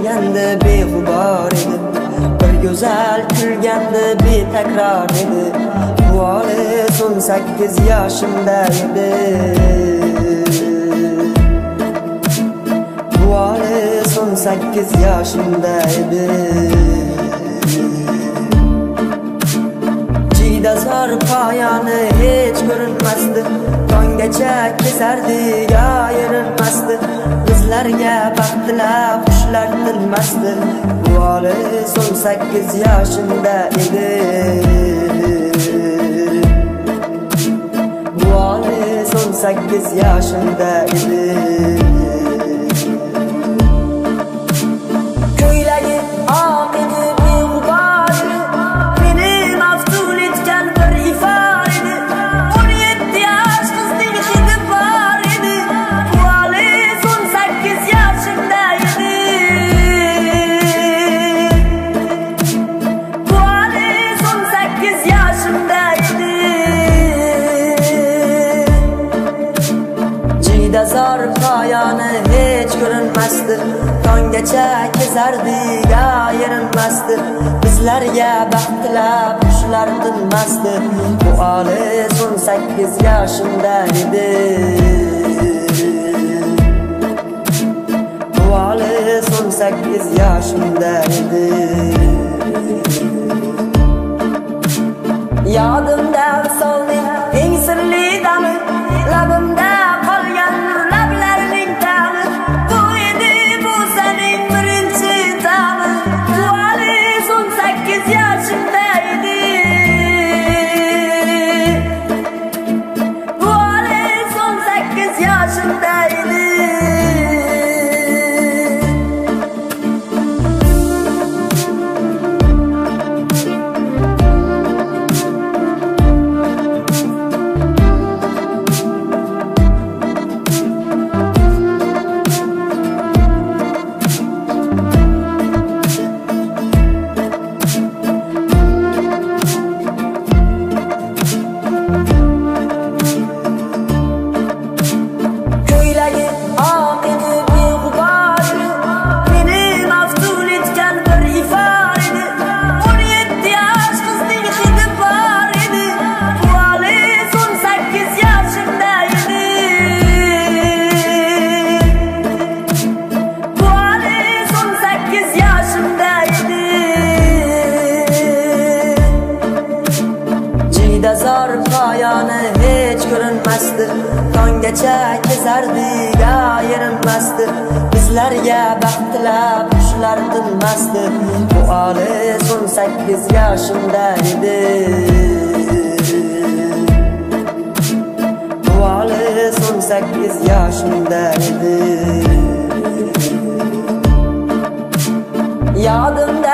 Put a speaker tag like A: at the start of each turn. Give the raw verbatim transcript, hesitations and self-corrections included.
A: Sevganda beg'ubor edi, bir go'zal kulganda betakror edi. Bu olis o'n sakkiz yoshimda edi. Bu olis o'n sakkiz yoshimda edi. Jidazor poyoni hech ko'rinmasdi, tonggacha kesardi yo yerinmasdi. Bizlarga baxtlar qushlar tilmasdi. Bu olis o'n sakkiz yoshimda edi. Bu olis o'n sakkiz yoshimda edi. Ko'ylagi oq edi, beg'ubor edi, meni maftun etgan bir ifor edi. o'n yetti yosh qizning hidi bor edi. Bu olis o'n sakkiz yoshimda edi. Bu olis o'n sakkiz yoshimda edi. Jidazor poyoni hech ko'rinmasdi, tonggacha kezardi yo yerinmasdi. Bizlarga baxtlar qushlar tinmasdi. Bu olis o'n sakkiz yoshimda edi. Bu olis o'n sakkiz yoshimda edi. Yodimda visolning eng sirli dami, labimda qolgan lablarning ta'mi. Bu edi bu sening birinchi ta'mi. Bu olis o'n sakkiz yoshimda edi. Bu olis o'n sakkiz yoshimda edi. Ko'ylagi oq edi, beg'ubor edi, meni maftun etgan bir ifor edi. o'n yetti yosh qizning hidi bor edi. Bu olis o'n sakkiz yoshimda edi. Bu olis o'n sakkiz yoshimda edi. Jidazor poyoni hech ko'rinmasdi, tonggacha kezardi yo yerinmasdi. Bizlarga baxtlar qushlar tinmasdi. Bu olis o'n sakkiz yoshimda edi. Bu olis o'n sakkiz yoshimda edi. Yodimda